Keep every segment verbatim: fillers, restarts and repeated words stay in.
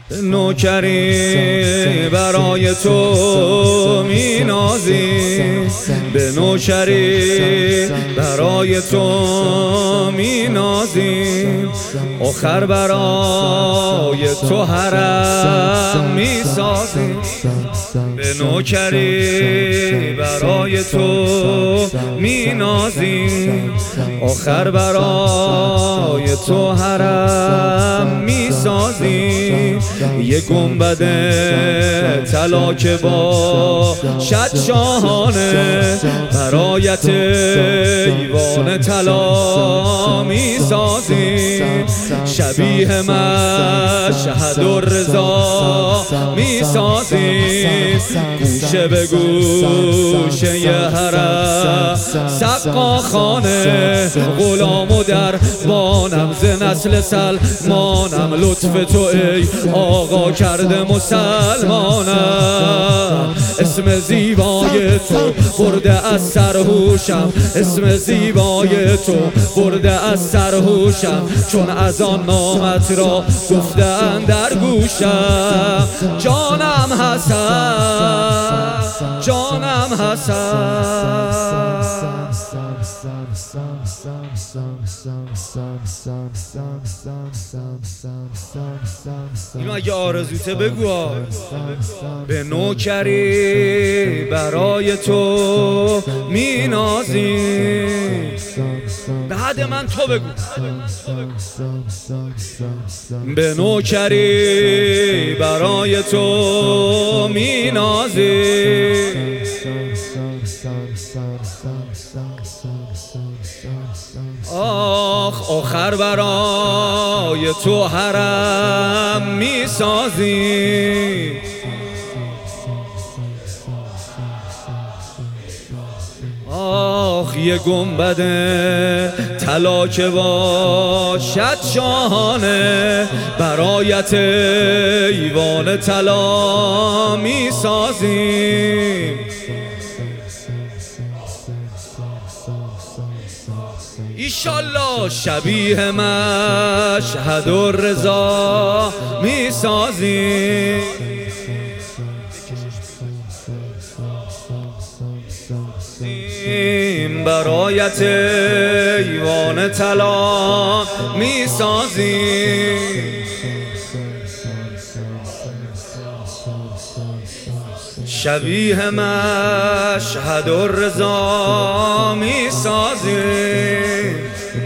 نوکری برای تو می نازیم، به نوکری برای تو می نازیم، آخر برای تو حرم می سازیم. به نوکری برای تو می نازیم، آخر برای تو حرم می سازیم. یه گنبد طلا که با شد شاهانه، برایت ایوان طلا می سازیم. شبیه مشهد و رضا می سازیم، گوشه به گوشه ی حرم سقا خانه. غلام و دربانم ز نسل سلمانم، لطف تو ای آقا کرده مسلمانم. اسم زیبای تو برده از سرهوشم، اسم زیبای تو برده از سرهوشم، چون از آن نامت را گفتن در گوشم. جانم حسن، جانم حسن. اینو اگه آرزوته بگو. به نوکری برای تو می نازیم، به حد من تو بگو. به نوکری برای تو می نازیم، آخ آخر برای تو حرم می سازیم. آخ یه گنبد طلا که باشد شاهانه، برایت ایوان طلا می سازیم. ایشالله شبیه مشهد و رضا می سازیم. برایت ایوان طلا می سازیم. شبیه مشهد و رضا می سازیم.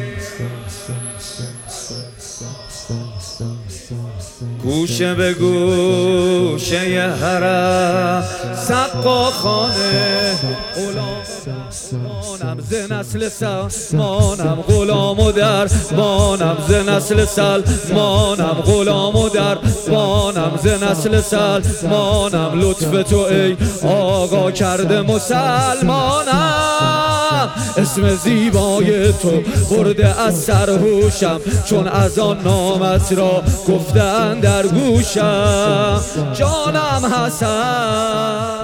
گوشه به گوشه ی حرم سقا خانه. غلامانم ز نسل سلمانم، غلام و دربانم ز نسل سلمانم، غلام و دربانم ز نسل سلمانم، لطف تو ای آقا کرده مسلمانم. اسم زیبای تو برده از سرهوشم، چون از آن نامت را گفتن در گوشم. جانم حسن.